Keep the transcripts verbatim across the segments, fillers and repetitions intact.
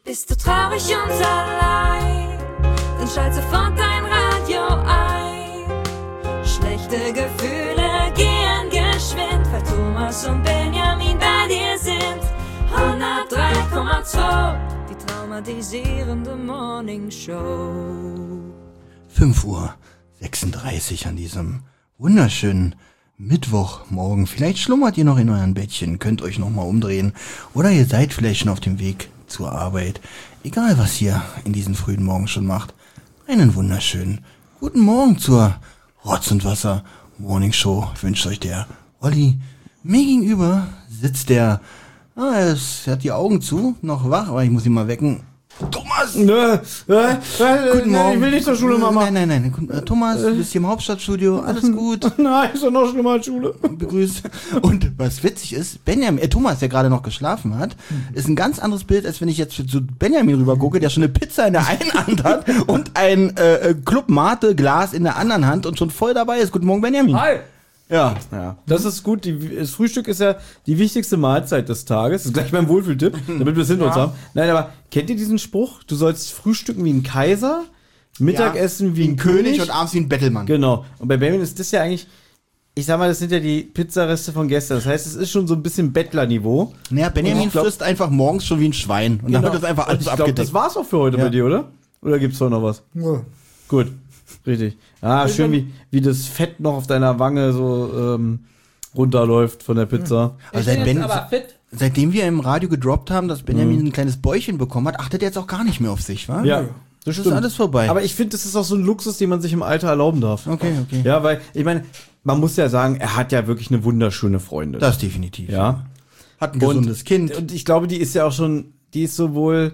Bist du traurig und allein, dann schalt sofort dein Radio ein. Schlechte Gefühle gehen geschwind, weil Thomas und Benjamin bei dir sind. hundertdrei Komma zwei, die traumatisierende Morning Show. fünf Uhr sechsunddreißig an diesem wunderschönen Mittwochmorgen. Vielleicht schlummert ihr noch in euren Bettchen, könnt euch noch mal umdrehen. Oder ihr seid vielleicht schon auf dem Weg zur Arbeit. Egal, was ihr in diesen frühen Morgen schon macht. Einen wunderschönen guten Morgen zur Rotz und Wasser Morning Show wünscht euch der Olli. Mir gegenüber sitzt der, ah, er, ist, er hat die Augen zu, noch wach, aber ich muss ihn mal wecken. Thomas! Nö, äh, äh, Guten Morgen. Ich will nicht zur Schule, Mama. Nein, nein, nein. Äh, Thomas, du bist hier im Hauptstadtstudio. Alles gut. Nein, ist doch noch schlimmer als Schule. Begrüßt. Und was witzig ist, Benjamin, äh, Thomas, der gerade noch geschlafen hat, ist ein ganz anderes Bild, als wenn ich jetzt zu Benjamin rüber gucke, der schon eine Pizza in der einen Hand hat und ein äh, Club Mate Glas in der anderen Hand und schon voll dabei ist. Guten Morgen, Benjamin. Hi. Ja. Ja, das ist gut. Die, das Frühstück ist ja die wichtigste Mahlzeit des Tages. Das ist gleich mein Wohlfühltipp, damit wir es hinter uns haben. Nein, aber kennt ihr diesen Spruch? Du sollst frühstücken wie ein Kaiser, Mittagessen Ja, wie ein König und abends wie ein Bettelmann. Genau. Und bei Benjamin ist das ja eigentlich, ich sag mal, das sind ja die Pizzareste von gestern. Das heißt, es ist schon so ein bisschen Bettlerniveau. Naja, Benjamin ich glaub- frisst einfach morgens schon wie ein Schwein. Und dann wird das einfach Und alles ich glaube, abgedeckt. das war's auch für heute Ja. bei dir, oder? Oder gibt's da noch was? Ja. Gut. Richtig. Ah, schön, wie, wie das Fett noch auf deiner Wange so ähm, runterläuft von der Pizza. Also seit Ben, aber fit. seitdem wir im Radio gedroppt haben, dass Benjamin Mhm. ein kleines Bäuchchen bekommen hat, achtet er jetzt auch gar nicht mehr auf sich, wa? Ja, Das ist alles vorbei. Aber ich finde, das ist auch so ein Luxus, den man sich im Alter erlauben darf. okay, okay. Ja, weil, ich meine, man muss ja sagen, er hat ja wirklich eine wunderschöne Freundin. Das definitiv. ja. Hat ein gesundes und, Kind. Und ich glaube, die ist ja auch schon, die ist sowohl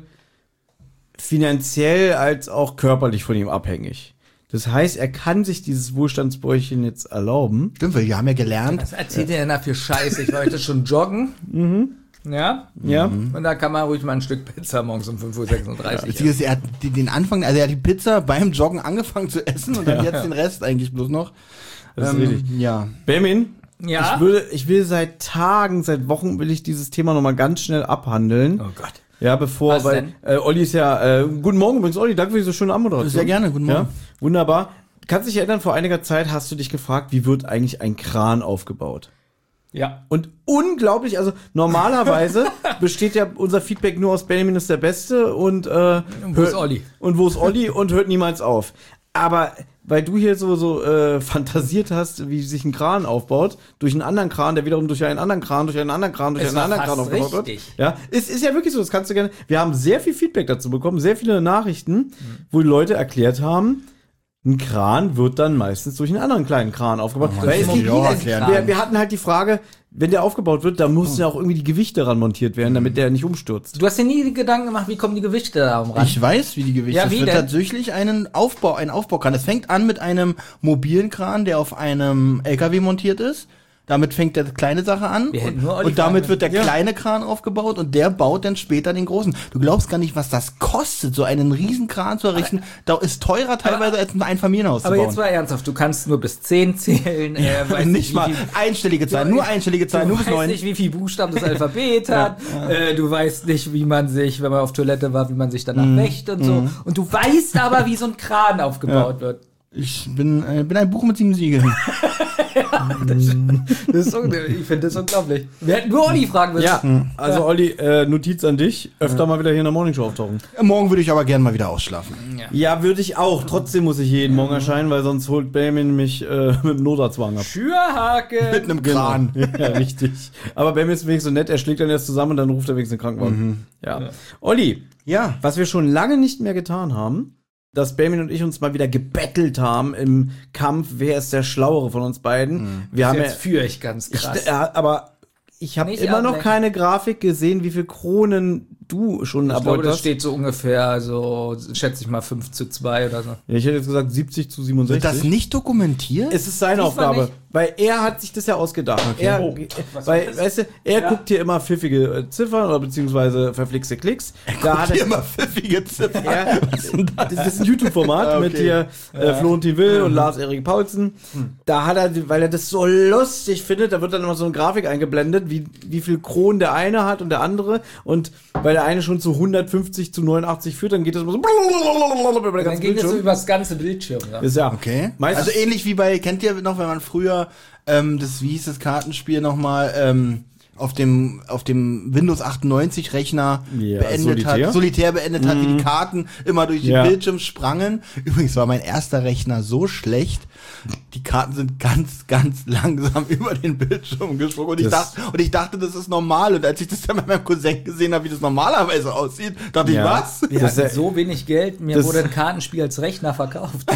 finanziell als auch körperlich von ihm abhängig. Das heißt, er kann sich dieses Wohlstandsbäuchchen jetzt erlauben. Stimmt, weil wir haben ja gelernt, Was erzählt ihr denn da für Scheiße? Ich war heute schon joggen. Ja? Ja. Und da kann man ruhig mal ein Stück Pizza morgens um fünf Uhr sechsunddreißig Witzig ist, er hat die- den Anfang, also er hat die Pizza beim Joggen angefangen zu essen und dann jetzt den Rest eigentlich bloß noch. Das ist richtig. Ja. Benjamin, Ja? ich würde, ich will seit Tagen, seit Wochen will ich dieses Thema nochmal ganz schnell abhandeln. Oh Gott. Ja, bevor, Was weil äh, Olli ist ja, äh, guten Morgen übrigens, Olli, danke für diese schöne Anmoderation. Sehr gerne, guten Morgen. Ja, wunderbar. Kannst dich erinnern, vor einiger Zeit hast du dich gefragt, wie wird eigentlich ein Kran aufgebaut? Ja. Und unglaublich, also normalerweise besteht ja unser Feedback nur aus Benjamin ist der Beste und äh, Und wo ist hört- Olli? Und wo ist Olli und hört niemals auf. Aber weil du hier so so äh, fantasiert hast, wie sich ein Kran aufbaut, durch einen anderen Kran, der wiederum durch einen anderen Kran, durch einen anderen Kran, durch Es einen war anderen Kran fast aufgebaut richtig. wird. Ja, es ist ja wirklich so, das kannst du gerne. Wir haben sehr viel Feedback dazu bekommen, sehr viele Nachrichten, wo die Leute erklärt haben, ein Kran wird dann meistens durch einen anderen kleinen Kran aufgebaut. Oh Mann, Weil es das gibt, muss ich auch es- erklären. wir, wir hatten halt die Frage, wenn der aufgebaut wird, da müssen ja auch irgendwie die Gewichte ran montiert werden, damit der nicht umstürzt. Du hast dir nie die Gedanken gemacht, wie kommen die Gewichte da ran? Ich weiß, wie die Gewichte Ja, Es wie wird denn? tatsächlich einen Aufbau, ein Aufbaukran. Es fängt an mit einem mobilen Kran, der auf einem L K W montiert ist. Damit fängt der kleine Sache an Wir hätten und, nur Olli und damit fragen wird der müssen. Ja. kleine Kran aufgebaut und der baut dann später den großen. Du glaubst gar nicht, was das kostet, so einen riesen Kran zu errichten. Da ist teurer teilweise als ein Einfamilienhaus Aber zu jetzt bauen. mal ernsthaft, du kannst nur bis zehn zählen. Äh, weißt nicht wie mal viel- einstellige Zahlen, nur einstellige Zahlen, Du nur bis weißt neun. nicht, wie viel Buchstaben das Alphabet hat. Äh, du weißt nicht, wie man sich, wenn man auf Toilette war, wie man sich danach Mhm. wäscht und so. Und du weißt aber, wie so ein Kran aufgebaut wird. Ich bin, äh, bin ein Buch mit sieben Siegeln. Das ist un- ich finde das unglaublich. Wir hätten nur Olli fragen müssen. Ja, also Olli, äh, Notiz an dich, öfter mal wieder hier in der Morningshow auftauchen. Morgen würde ich aber gerne mal wieder ausschlafen. Ja, würde ich auch. Trotzdem muss ich jeden Morgen erscheinen, weil sonst holt Benjamin mich äh, mit dem Notarztwagen ab. Schürhake. Mit einem Kran. Ja, richtig. Aber Benjamin ist wenigstens so nett, er schlägt dann erst zusammen und dann ruft er wenigstens den Krankenwagen. Ja. Olli, Ja. was wir schon lange nicht mehr getan haben, dass Benjamin und ich uns mal wieder gebettelt haben im Kampf, wer ist der Schlauere von uns beiden. Wir haben ja, Jetzt führe ich ganz ich, krass. ja, aber ich habe Nicht immer noch ablenken. keine Grafik gesehen, wie viel Kronen du schon Ich glaube, erbeut das hast. steht so ungefähr, so schätze ich mal fünf zu zwei oder so. Ja, ich hätte jetzt gesagt siebzig zu Wird siebenundsechzig. das nicht dokumentiert? Es ist seine Diesmal Aufgabe, nicht. weil er hat sich das ja ausgedacht. Er, Oh, äh, was weil, war das? weißt du, er guckt hier immer pfiffige äh, Ziffern oder beziehungsweise verflixte Klicks. Da hat Hier er immer pfiffige Ziffern. er, das? das ist ein YouTube-Format Ah, okay. mit hier äh, Florentin Will und Lars-Erik Paulsen. Da hat er, weil er das so lustig findet, da wird dann immer so eine Grafik eingeblendet, wie, wie viel Kronen der eine hat und der andere. Und weil weil der eine schon zu hundertfünfzig zu neunundachtzig führt, dann geht das immer so über der Dann ganze ging das so Bildschirm. übers ganze Bildschirm. Ja. Ist ja Okay. Meistens- Also ähnlich wie bei, kennt ihr noch, wenn man früher ähm, das, wie hieß das Kartenspiel nochmal, ähm, auf dem auf dem Windows achtundneunzig Rechner Ja, beendet Solitär? hat, solitär beendet hat, wie die Karten immer durch den Ja. Bildschirm sprangen. Übrigens war mein erster Rechner so schlecht, die Karten sind ganz, ganz langsam über den Bildschirm gesprungen. Und ich, Das- dachte, und ich dachte, das ist normal. Und als ich das dann mit meinem Cousin gesehen habe, wie das normalerweise aussieht, dachte Ja. ich, was? Wir Das hatten ist ja- so wenig Geld, mir das- wurde ein Kartenspiel als Rechner verkauft.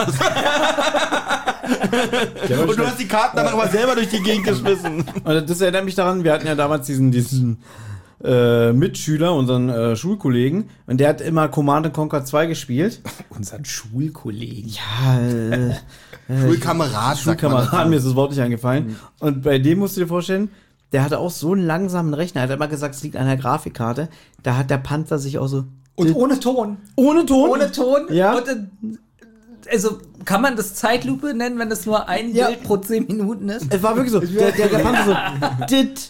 Und du hast die Karten dann aber selber durch die Gegend geschmissen. Und das erinnert mich daran, wir hatten ja damals diesen, diesen äh, Mitschüler, unseren äh, Schulkollegen, und der hat immer Command and Conquer zwei gespielt. Unseren Schulkollegen. Ja, äh, Schulkamerad, sagt man Schulkameraden, dazu. mir ist das Wort nicht eingefallen. Und bei dem musst du dir vorstellen, der hatte auch so einen langsamen Rechner. Er hat immer gesagt, es liegt an der Grafikkarte. Da hat der Panzer sich auch so... Und ohne Ton. Ohne Ton? Ohne Ton. Ja. Und, äh, also kann man das Zeitlupe nennen, wenn das nur ein Ja. Bild pro zehn Minuten ist? Es war wirklich so. Der, der, der Panzer so... Dit.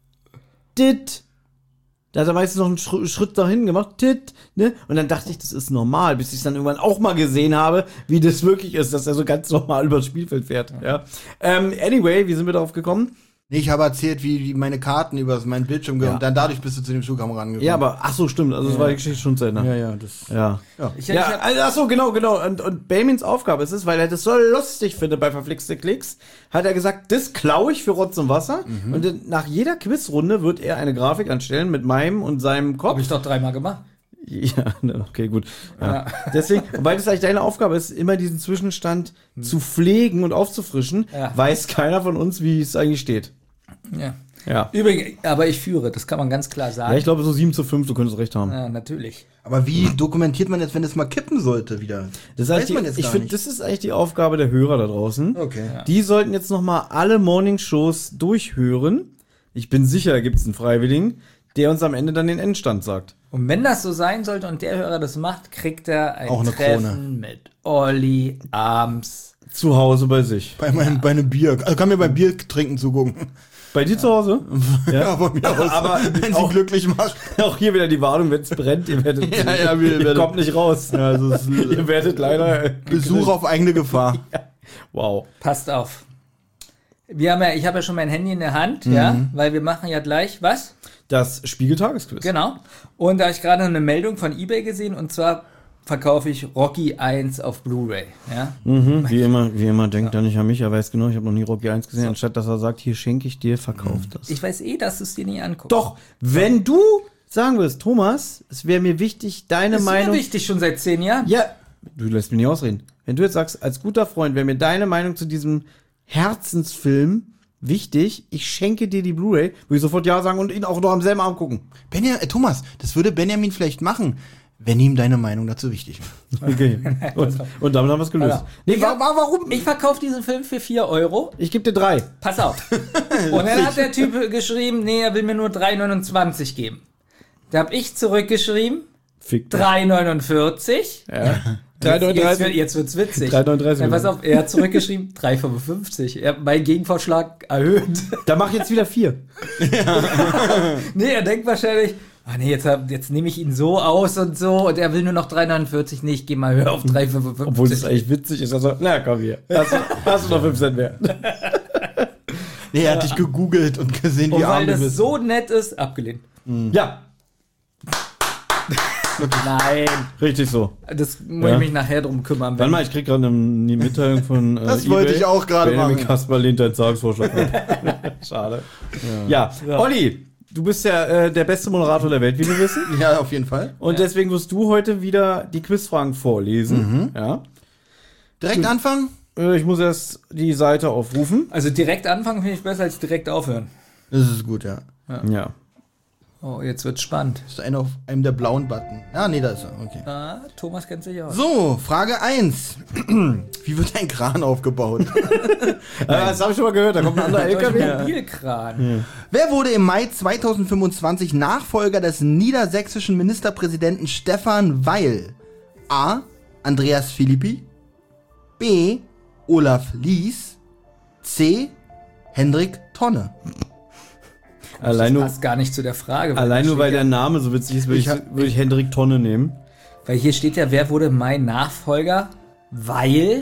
Dit. Da hat er meistens noch einen Schritt, Schritt dahin gemacht. Dit. Ne? Und dann dachte ich, das ist normal, bis ich es dann irgendwann auch mal gesehen habe, wie das wirklich ist, dass er so ganz normal über das Spielfeld fährt. Ja. Ähm, anyway, wie sind wir darauf gekommen? Nee, ich habe erzählt, wie, wie meine Karten über meinen Bildschirm gehen Ja. und dann dadurch bist du zu dem Schulkameraden gekommen. Ja, aber ach so, stimmt. Also das war die Geschichte schon zu Ende. Ja, ja, das. Ja. Ich, Ja, ich hab, also, ach so, genau, genau. Und, und Baymins Aufgabe ist es, weil er das so lustig findet bei verflixte Klicks, hat er gesagt, das klaue ich für Rotz und Wasser. Und dann nach jeder Quizrunde wird er eine Grafik anstellen mit meinem und seinem Kopf. hab ich doch dreimal gemacht. Ja, ne, okay, gut. Ja. Ja. Deswegen, weil das eigentlich deine Aufgabe ist, immer diesen Zwischenstand zu pflegen und aufzufrischen, Ja. weiß keiner von uns, wie es eigentlich steht. Ja. Ja. Übrigens, aber ich führe, das kann man ganz klar sagen. Ja, ich glaube so sieben zu fünf, du könntest recht haben. Ja, natürlich. Aber wie dokumentiert man jetzt, wenn es mal kippen sollte wieder? Das ist weiß eigentlich man die, jetzt ich gar finde, nicht. das ist eigentlich die Aufgabe der Hörer da draußen. Okay. Die sollten jetzt noch mal alle Morning-Shows durchhören. Ich bin sicher, da gibt es einen Freiwilligen, der uns am Ende dann den Endstand sagt. Und wenn das so sein sollte und der Hörer das macht, kriegt er ein Auch eine Treffen Krone. mit Olli abends. Zu Hause bei sich. Bei, meinem, bei einem Bier. Also kann mir beim Bier trinken zugucken. Bei dir zu Hause? Ja, von mir aus. Aber wenn sie auch- glücklich macht. Auch hier wieder die Warnung, wenn es brennt, ihr werdet, Ja, ja, wir ihr werdet- kommt nicht raus. Ja, also es ist Ihr werdet leider... äh, Besuch auf eigene Gefahr. Wow. Passt auf. Wir haben ja, ich habe ja schon mein Handy in der Hand, ja, Mhm. weil wir machen ja gleich was. Das Spiegel-Tagesquiz. Genau. Und da habe ich gerade eine Meldung von eBay gesehen und zwar verkaufe ich Rocky eins auf Blu-ray, ja. Mhm, wie immer, wie immer, denkt er nicht an mich, er weiß genau, ich habe noch nie Rocky eins gesehen, anstatt dass er sagt, hier schenke ich dir, verkauf das. Ich weiß eh, dass du es dir nie anguckst. Doch, wenn du sagen würdest, Thomas, es wäre mir wichtig, deine Das ist Meinung... mir wichtig, schon seit zehn Jahren. Ja, du lässt mich nicht ausreden. Wenn du jetzt sagst, als guter Freund wäre mir deine Meinung zu diesem Herzensfilm wichtig, ich schenke dir die Blu-ray, würde ich sofort ja sagen und ihn auch noch am selben Abend gucken. Benja, äh, Thomas, das würde Benjamin vielleicht machen, wenn ihm deine Meinung dazu wichtig wäre. Okay. Und, und damit haben wir es gelöst. Also, Nee, ich, wa wa warum? ich verkaufe diesen Film für vier Euro. Ich gebe dir drei. Pass auf. Und dann hat der Typ geschrieben, nee, er will mir nur drei neunundzwanzig geben. Da habe ich zurückgeschrieben, Fick dich. drei neunundvierzig. Ja. drei Jetzt, neununddreißig. wird, jetzt wird's witzig. drei neununddreißig. Ja, pass auf, er hat zurückgeschrieben, drei fünfundfünfzig. Er hat meinen Gegenvorschlag erhöht. Da mach ich jetzt wieder vier. Nee, er denkt wahrscheinlich, ah nee, jetzt, hab- jetzt nehme ich ihn so aus und so und er will nur noch drei neunundvierzig. Nee, ich gehe mal höher auf drei fünfundfünfzig. Obwohl es eigentlich witzig ist. Also, na komm hier. Hast, du- hast du noch fünf Cent mehr? Nee, er hat dich gegoogelt und gesehen, und wie weil arm du das bist. so nett ist, abgelehnt. Ja, Nein, richtig so. das muss Ja. ich mich nachher drum kümmern. Warte mal, ich krieg gerade eine Mitteilung von äh, Das wollte ich auch gerade Benjamin machen. Kasper lehnt deinen Tagesvorschlag ab. Schade. Ja. Ja. Olli, du bist ja äh, der beste Moderator der Welt, wie wir wissen. Ja, auf jeden Fall. Und deswegen wirst du heute wieder die Quizfragen vorlesen. Ja. Direkt anfangen? Äh, ich muss erst die Seite aufrufen. Also direkt anfangen finde ich besser als direkt aufhören. Das ist gut, ja. Ja. Oh, jetzt wird's spannend. Ist einer auf einem der blauen Button. Ah, nee, da ist er. Okay. Ah, Thomas kennt sich aus. So, Frage eins. Wie wird ein Kran aufgebaut? Äh, das habe ich schon mal gehört. Da kommt ein anderer L K W. Mobilkran. Wer wurde im Mai zweitausendfünfundzwanzig Nachfolger des niedersächsischen Ministerpräsidenten Stefan Weil? A. Andreas Philippi. B. Olaf Lies. C. Hendrik Tonne. Allein das nur, passt gar nicht zu der Frage. allein da nur weil steht der Name so witzig ist, würde ich, Ich hab- würd ich Hendrik Tonne nehmen. ja, weil hier steht ja, wer wurde mein Nachfolger? Weil...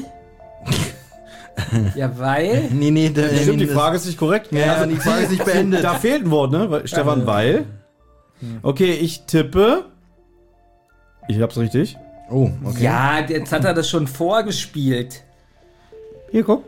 ja, weil... Nee, nee, der, Stimmt, die das- Frage ist nicht korrekt. Ja, also die Frage ist nicht beendet. Da fehlt ein Wort, ne? Weil- Stefan, Ja. weil. Okay, ich tippe. Ich hab's richtig. Oh, okay. Ja, jetzt hat er das schon vorgespielt. Hier, guck.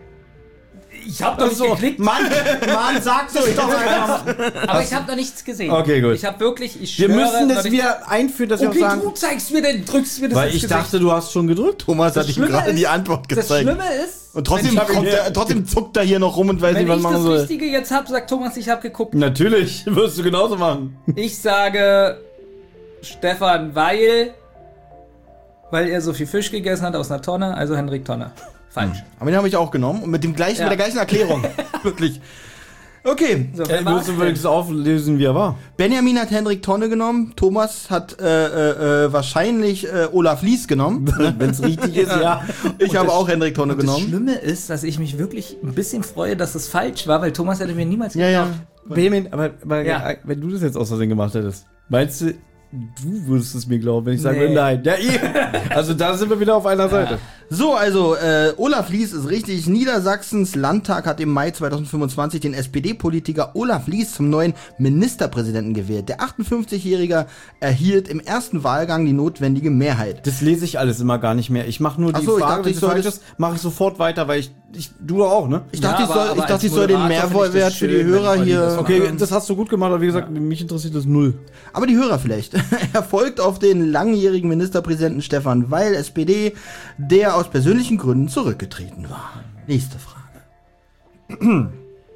Ich habe doch nicht geklickt, Mann, Mann, sag's es doch einfach. aber ich habe noch nichts gesehen. Okay, gut. Ich habe wirklich, ich Wir schwöre, müssen noch das nicht- wieder einführen, dass wir auch Okay, sagen. du zeigst mir denn, drückst mir das Weil ins ich Gesicht. dachte, du hast schon gedrückt. Thomas hat ihm Schlimme gerade ist- die Antwort Das gezeigt. Schlimme ist, Und trotzdem, Ich hab ihn kommt hier- er, trotzdem zuckt er hier noch rum und weiß wenn nicht, was ich machen das soll. Richtige jetzt habe, sagt Thomas, ich habe geguckt. Natürlich, wirst du genauso machen. Ich sage Stefan, weil, weil er so viel Fisch gegessen hat aus einer Tonne, also Hendrik Tonne. Falsch. Aber den habe ich auch genommen und mit dem gleichen, Ja. mit der gleichen Erklärung. Wirklich. Okay. So, Äh, wer du war's musst denn? übrigens auflesen, wie er war. Benjamin hat Hendrik Tonne genommen. Thomas hat äh, äh, äh, wahrscheinlich äh, Olaf Lies genommen. Wenn es richtig ist, ja. Ich habe auch Hendrik Tonne Und das genommen. Schlimme ist, dass ich mich wirklich ein bisschen freue, dass es falsch war, weil Thomas hätte mir niemals Ja, ja. Benjamin, aber, aber Ja. wenn du das jetzt aus Versehen gemacht hättest, meinst du, du würdest es mir glauben, wenn ich sagen Nee. würde, nein. Ja, eben. Also da sind wir wieder auf einer Seite. So, also äh, Olaf Lies ist richtig. Niedersachsens Landtag hat im Mai zweitausendfünfundzwanzig den S P D-Politiker Olaf Lies zum neuen Ministerpräsidenten gewählt. Der achtundfünfzigjährige erhielt im ersten Wahlgang die notwendige Mehrheit. Das lese ich alles immer gar nicht mehr. Ich mache nur die Ach so, ich Frage, dachte, wenn ich es soll falsch das- ist, mache ich sofort weiter, weil ich, ich du doch auch, ne? Ich dachte, Ja, ich aber- soll, ich aber dachte, als ich soll den Moderator finde ich das Mehrwert für die schön, Hörer wenn Olli hier. das macht. Okay, das hast du gut gemacht, aber wie gesagt, mich interessiert das null. Aber die Hörer vielleicht. Er folgt auf den langjährigen Ministerpräsidenten Stefan Weil, S P D, der aus persönlichen Gründen zurückgetreten war. Nächste Frage.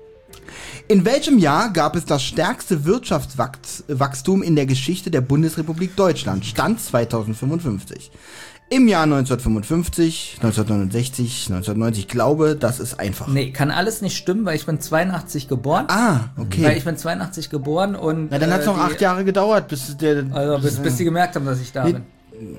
In welchem Jahr gab es das stärkste Wirtschaftswachstum in der Geschichte der Bundesrepublik Deutschland? Stand zweitausendfünfundfünfzig. Im Jahr neunzehnhundertfünfundfünfzig, neunzehnhundertneunundsechzig, neunzehnhundertneunzig. Ich glaube, das ist einfach. Nee, kann alles nicht stimmen, weil ich bin zweiundachtzig geboren. Ah, Weil okay. ich bin zweiundachtzig geboren und. Na, dann hat es äh, noch die- acht Jahre gedauert, bis der... Also bis, bis die gemerkt haben, dass ich da Nee. bin.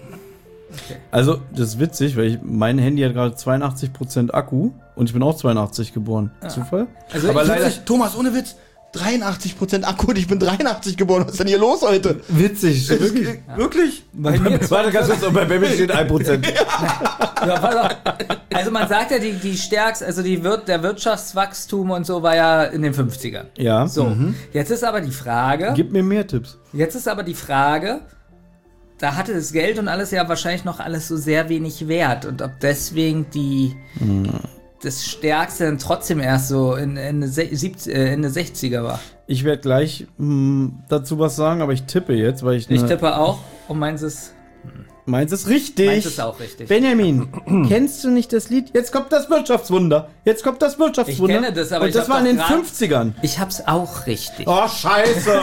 Also, das ist witzig, weil ich, mein Handy hat gerade zweiundachtzig Prozent Akku und ich bin auch zweiundachtzig geboren. Zufall? Also Aber ich- leider- Witzig, Thomas, ohne Witz, dreiundachtzig Prozent Akku und ich bin dreiundachtzig geboren. Was ist denn hier los heute? Witzig, wirklich. Wirklich? Bei mir Warte ganz kurz, und bei Baby steht ein Prozent. Ja, pass auf. Also man sagt ja, die, die stärkste, also die Wir der Wirtschaftswachstum und so war ja in den fünfzigern. Ja. So, jetzt ist aber die Frage, Gib mir mehr Tipps. jetzt ist aber die Frage, da hatte das Geld und alles ja wahrscheinlich noch alles so sehr wenig Wert und ob deswegen die das Stärkste dann trotzdem erst so in Ende, se- siebzig, äh, Ende sechziger war. Ich werde gleich mh, dazu was sagen, aber ich tippe jetzt, weil ich. Ich ne- tippe auch und meins ist, Meins ist richtig. meins ist auch richtig. Benjamin, kennst du nicht das Lied? Jetzt kommt das Wirtschaftswunder. Jetzt kommt das Wirtschaftswunder. Ich kenne das, aber Und ich das hab war in doch den grad- fünfzigern. Ich hab's auch richtig. Oh, scheiße.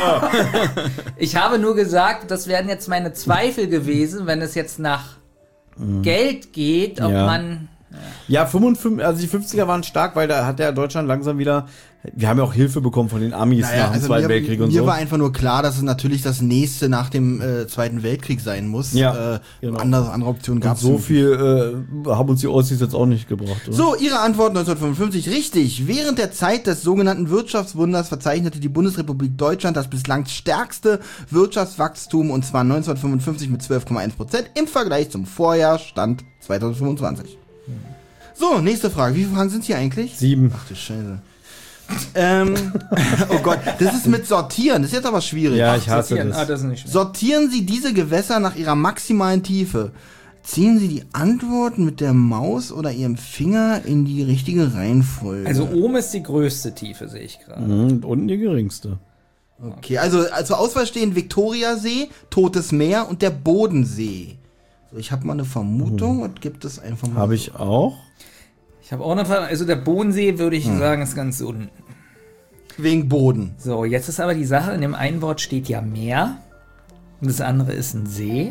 Ich habe nur gesagt, das wären jetzt meine Zweifel gewesen, wenn es jetzt nach Geld geht, ob Ja. man. Ja, fünfundfünfzig, also die fünfziger waren stark, weil da hat ja Deutschland langsam wieder. Wir haben ja auch Hilfe bekommen von den Amis nach dem Zweiten mir, Weltkrieg und mir so. war einfach nur klar, dass es natürlich das nächste nach dem äh, Zweiten Weltkrieg sein muss. Ja, äh, genau. andere, andere Optionen gab Und es so viel äh, haben uns die Ossis jetzt auch nicht gebracht. Oder? So, Ihre Antwort neunzehnhundertfünfundfünfzig, richtig. Während der Zeit des sogenannten Wirtschaftswunders verzeichnete die Bundesrepublik Deutschland das bislang stärkste Wirtschaftswachstum, und zwar neunzehnhundertfünfundfünfzig mit zwölf Komma eins Prozent im Vergleich zum Vorjahr, Stand zweitausendfünfundzwanzig. So, nächste Frage. Wie viele Fragen sind hier eigentlich? Sieben. Ach du Scheiße. ähm, oh Gott, das ist mit Sortieren. Das ist jetzt aber schwierig. Ja, ich hasse Sortieren. das. Ah, das ist nicht schlimm. Sortieren Sie diese Gewässer nach ihrer maximalen Tiefe. Ziehen Sie die Antworten mit der Maus oder Ihrem Finger in die richtige Reihenfolge. Also oben ist die größte Tiefe, sehe ich gerade. Mhm, und unten die geringste. Okay, also zur Auswahl stehen Viktoriasee, Totes Meer und der Bodensee. So, ich habe mal eine Vermutung und gibt es einfach mal. Habe ich auch. Ich habe auch eine Frage. Also der Bodensee, würde ich sagen, ist ganz unten. Wegen Boden. So, jetzt ist aber die Sache, in dem einen Wort steht ja Meer und das andere ist ein See.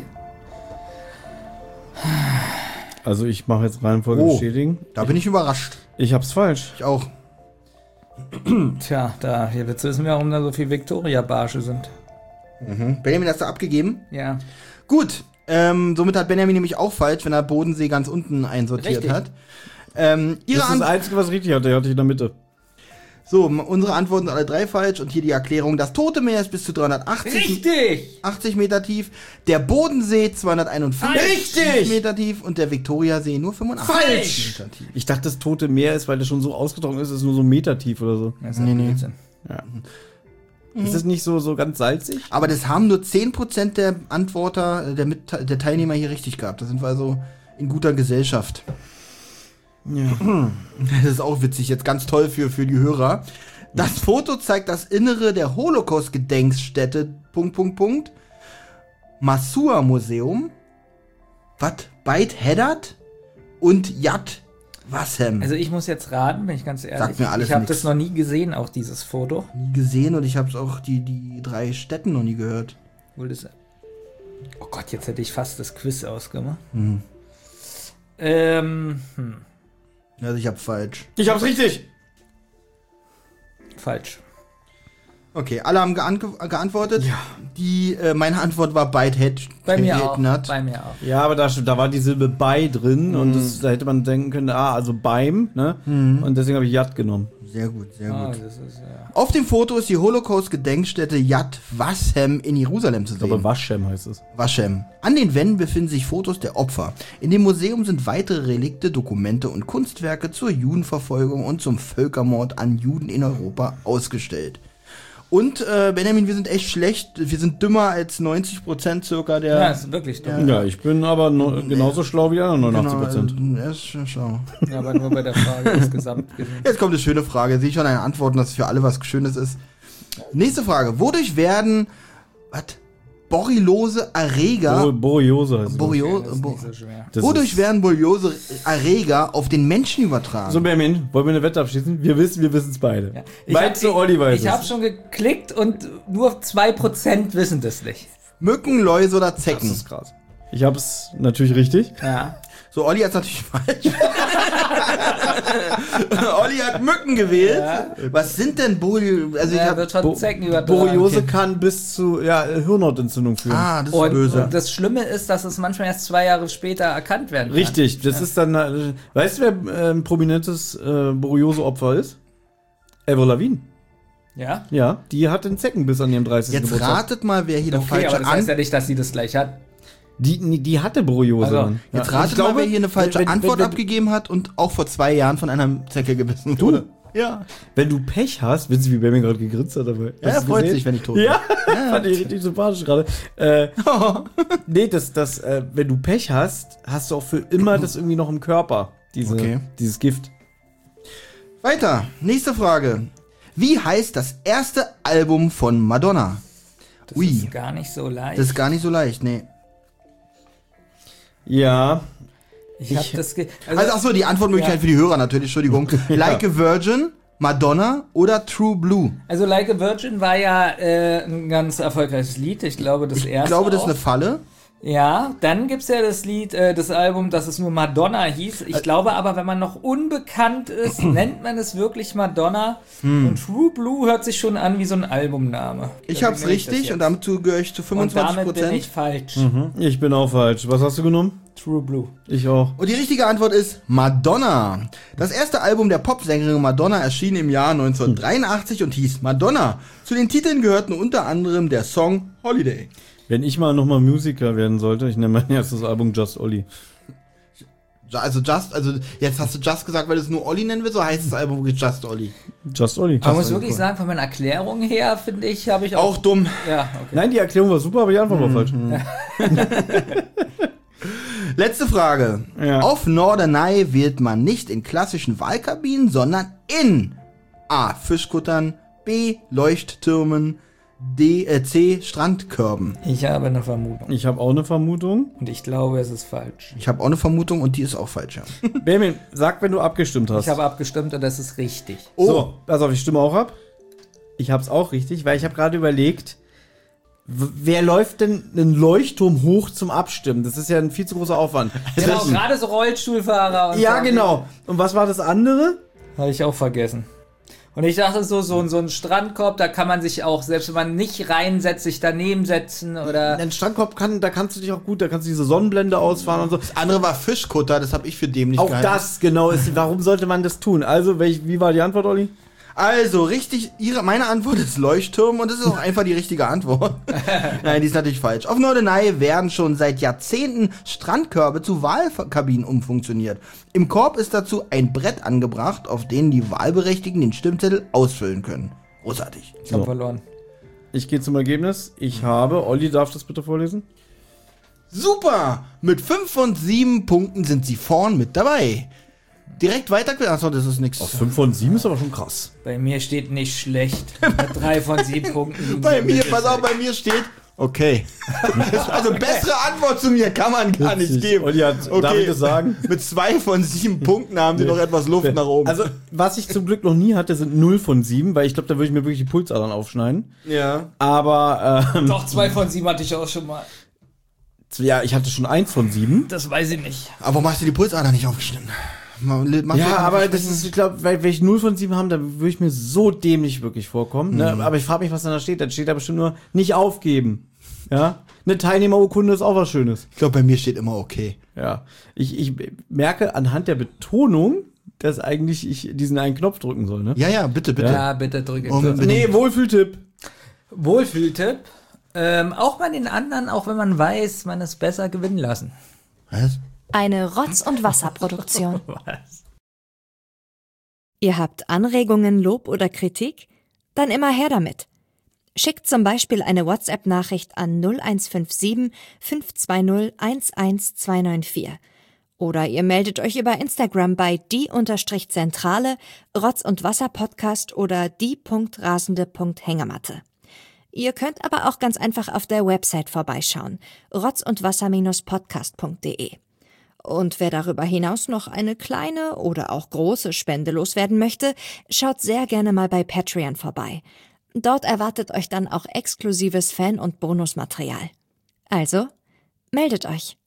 Also ich mache jetzt Reihenfolge Oh. bestätigen. Da bin ich überrascht. Ich hab's falsch. Ich auch. Tja, da, jetzt wissen wir, warum da so viel Victoria-Barsche sind. Mhm. Benjamin, hast du abgegeben? Ja. Gut. Ähm, somit hat Benjamin nämlich auch falsch, wenn er Bodensee ganz unten einsortiert Richtig. hat. Ähm, ihre Das ist das Antwort. Einzige, was richtig hatte. Der hatte ich in der Mitte. So, m- unsere Antworten sind alle drei falsch und hier die Erklärung. Das Tote Meer ist bis zu dreihundertachtzig Richtig! achtzig Meter tief, der Bodensee zweihunderteinundfünfzig Richtig! Meter tief und der Viktoriasee nur fünfundachtzig Falsch! Meter tief. Ich dachte, das Tote Meer ist, weil das schon so ausgetrocknet ist, ist nur so ein Meter tief oder so. Das ist Nee, ein nee. Blödsinn. Ist das nicht so, so ganz salzig? Aber das haben nur zehn Prozent der Antworter, äh, der, Mit der Teilnehmer hier richtig gehabt. Da sind wir also in guter Gesellschaft. Ja. Das ist auch witzig, jetzt ganz toll für, für die Hörer. Das Foto zeigt das Innere der Holocaust-Gedenkstätte, Punkt, Punkt, Punkt. Masur-Museum, was? Beit Heddert und Yad Vashem. Also ich muss jetzt raten, bin ich ganz ehrlich. Sagt mir alles ich habe nix. das noch nie gesehen, auch dieses Foto. nie gesehen und ich habe auch die, die drei Städten noch nie gehört. Wohl das oh Gott, jetzt hätte ich fast das Quiz ausgemacht. Hm. Ähm, hm, Also ich habe falsch. Ich hab's richtig. falsch. Okay, alle haben geant geantwortet. Ja. Die, äh, meine Antwort war Beit Heddert. Bei mir auch. Bei mir auch. Ja, aber da, da war die Silbe bei drin und das, da hätte man denken können, ah, also beim, ne? Und deswegen habe ich Yad genommen. Sehr gut, sehr Ah, gut. das ist, ja. Auf dem Foto ist die Holocaust-Gedenkstätte Yad Vashem in Jerusalem zu Ich glaube, sehen. Waschem heißt es. Vashem. An den Wänden befinden sich Fotos der Opfer. In dem Museum sind weitere Relikte, Dokumente und Kunstwerke zur Judenverfolgung und zum Völkermord an Juden in Europa ausgestellt. Und, äh, Benjamin, wir sind echt schlecht. Wir sind dümmer als neunzig Prozent circa der... Ja, ist wirklich dumm. Ja, ich bin aber no, genauso schlau wie die anderen neunundachtzig Prozent. Genau, er ist schon schlau. Ja, aber nur bei der Frage insgesamt gesehen. Jetzt kommt eine schöne Frage. Sehe ich schon eine Antwort, dass für alle was Schönes ist. Nächste Frage. Wodurch werden, was? Borreliose Erreger... Bo Borreliose heißt es. Borio Das ist Bo nicht so schwer. Das Wodurch ist- werden Borreliose Erreger auf den Menschen übertragen? So, Benjamin, wollen wir eine Wette abschließen? Wir wissen, wir wissen es beide. Ja. Meinst du, Olli weiß Ich habe es? schon geklickt und nur zwei Prozent wissen das nicht. Mücken, Läuse oder Das Zecken? ist krass. Ich habe es natürlich richtig. Ja. So, Olli hat natürlich falsch. Olli hat Mücken gewählt. Was sind denn Borreliose? Also ich Ja, hab, wird von Bo Zecken übertragen. Borreliose kann bis zu ja, Hirnhautentzündung führen. ah, das ist Und, böse. und das Schlimme ist, dass es manchmal erst zwei Jahre später erkannt werden kann. Richtig, das ist dann. äh, Weißt du, wer äh, ein prominentes äh, Borreliose-Opfer ist? Avril Lavigne. Ja? Ja, die hat den Zeckenbiss an ihrem dreißigsten Jetzt Geburtstag. ratet mal, wer hier eine Okay, falsche aber das heißt Antwort... ja nicht, dass sie das gleich hat. Die, die hatte Borreliose. Also, dann. Jetzt Ja, ratet ich glaube, mal, wer hier eine falsche wenn, Antwort wenn, wenn, abgegeben hat und auch vor zwei Jahren von einer Zecke gebissen wurde. Ja. Wenn du Pech hast, wissen Sie, wie Benjamin gerade gegrinst hat dabei. Ja, er freut sich, wenn ich tot bin. Ja, fand ich richtig sympathisch gerade. Äh, nee, das, das, äh, wenn du Pech hast, hast du auch für immer das irgendwie noch im Körper. Diese, Okay. Dieses Gift. Weiter. Nächste Frage. Wie heißt das erste Album von Madonna? Das Ui. ist gar nicht so leicht. Das ist gar nicht so leicht, nee. Ja. ich hab ich- das ge Also, achso, die Antwortmöglichkeit Ja. für die Hörer natürlich, Entschuldigung. Like a Virgin, Madonna oder True Blue? Also Like a Virgin war ja äh, ein ganz erfolgreiches Lied. Ich glaube, das Ich erste glaube, das ist auch. eine Falle. Ja, dann gibt's ja das Lied, äh, das Album, das es nur Madonna hieß. Ich glaube aber, wenn man noch unbekannt ist, nennt man es wirklich Madonna. Und True Blue hört sich schon an wie so ein Albumname. Ich Deswegen hab's nehme ich das richtig jetzt. und damit gehöre ich zu Und fünfundzwanzig damit bin Prozent. ich falsch. Ich bin auch falsch. Was hast du genommen? True Blue. Ich auch. Und die richtige Antwort ist Madonna. Das erste Album der Popsängerin Madonna erschien im Jahr neunzehnhundertdreiundachtzig und hieß Madonna. Zu den Titeln gehörten unter anderem der Song Holiday. Wenn ich mal nochmal Musiker werden sollte, ich nenne mein erstes Album Just Olli. Also Just, also jetzt hast du Just gesagt, weil du es nur Olli nennen willst, so heißt das Album wirklich Just Olli. Just Olli. Man muss Olli, wirklich cool. sagen, von meiner Erklärung her, finde ich, habe ich auch... Auch dumm. Ja, okay. Nein, die Erklärung war super, aber die Antwort war falsch. Letzte Frage. Ja. Auf Norderney wählt man nicht in klassischen Wahlkabinen, sondern in A. Fischkuttern, B. Leuchttürmen, D, äh, C. Strandkörben. Ich habe eine Vermutung. Ich habe auch eine Vermutung. Und ich glaube, es ist falsch. Ich habe auch eine Vermutung und die ist auch falsch, ja. Benjamin, sag, wenn du abgestimmt hast. Ich habe abgestimmt und das ist richtig. Oh, So, pass auf, ich stimme auch ab. Ich hab's auch richtig, weil ich habe gerade überlegt, w- wer läuft denn einen Leuchtturm hoch zum Abstimmen? Das ist ja ein viel zu großer Aufwand. Genau, gerade so Rollstuhlfahrer und Ja, so. genau. Und was war das andere? Habe ich auch vergessen. Und ich dachte so, so, so ein Strandkorb, da kann man sich auch, selbst wenn man nicht reinsetzt, sich daneben setzen oder... Ein Strandkorb, kann, da kannst du dich auch gut, da kannst du diese Sonnenblende ausfahren und so. das andere war Fischkutter, das habe ich für dämlich Auch gehalten. das, genau, ist, warum sollte man das tun? Also, welch, wie war die Antwort, Olli? Also, richtig, ihre, meine Antwort ist Leuchtturm und das ist auch einfach die richtige Antwort. Nein, die ist natürlich falsch. Auf Norderney werden schon seit Jahrzehnten Strandkörbe zu Wahlkabinen umfunktioniert. Im Korb ist dazu ein Brett angebracht, auf dem die Wahlberechtigten den Stimmzettel ausfüllen können. Großartig. Ich hab verloren. Ich gehe zum Ergebnis. Ich habe, Olli, darf das bitte vorlesen? Super! Mit fünf von sieben Punkten sind sie vorn mit dabei. Direkt weiter. Achso, das ist nichts. fünf von sieben ist aber schon krass. Bei mir steht nicht schlecht. Mit drei von sieben Punkten. Bei mir, pass auf, bei mir steht. Okay. Also bessere Antwort zu mir kann man gar nicht geben. Olli hat, Okay. darf ich das sagen? Mit zwei von sieben Punkten haben die noch etwas Luft nach oben. Also, was ich zum Glück noch nie hatte, sind null von sieben, weil ich glaube, da würde ich mir wirklich die Pulsadern aufschneiden. ja. Aber, ähm, Doch, zwei von sieben hatte ich auch schon mal. ja, ich hatte schon eins von sieben. Das weiß ich nicht. Aber warum hast du die Pulsader nicht aufgeschnitten? Man- mach Ja, doch- aber das ist, ich glaube, weil wenn ich null von sieben haben, dann würde ich mir so dämlich wirklich vorkommen. Ne? Aber ich frage mich, was dann da steht. Dann steht da bestimmt nur, nicht aufgeben. Ja, eine Teilnehmerurkunde ist auch was Schönes. Ich glaube, bei mir steht immer okay. Ja, ich, ich merke anhand der Betonung, dass eigentlich ich diesen einen Knopf drücken soll, ne? Ja, ja, bitte, bitte. Ja, bitte drücke. Um- Nee, Wohlfühltipp. Wohlfühltipp. Ähm, auch bei den anderen, auch wenn man weiß, man es besser gewinnen lassen. Was? Eine Rotz- und Wasserproduktion. Was? Ihr habt Anregungen, Lob oder Kritik? Dann immer her damit. Schickt zum Beispiel eine WhatsApp-Nachricht an null eins fünf sieben fünf zwei null eins eins zwei neun vier. Oder ihr meldet euch über Instagram bei die-zentrale, Rotz- und Wasser-Podcast oder die.rasende.hängematte. Ihr könnt aber auch ganz einfach auf der Website vorbeischauen, rotz und wasser podcast punkt de. Und wer darüber hinaus noch eine kleine oder auch große Spende loswerden möchte, schaut sehr gerne mal bei Patreon vorbei. Dort erwartet euch dann auch exklusives Fan- und Bonusmaterial. Also, meldet euch.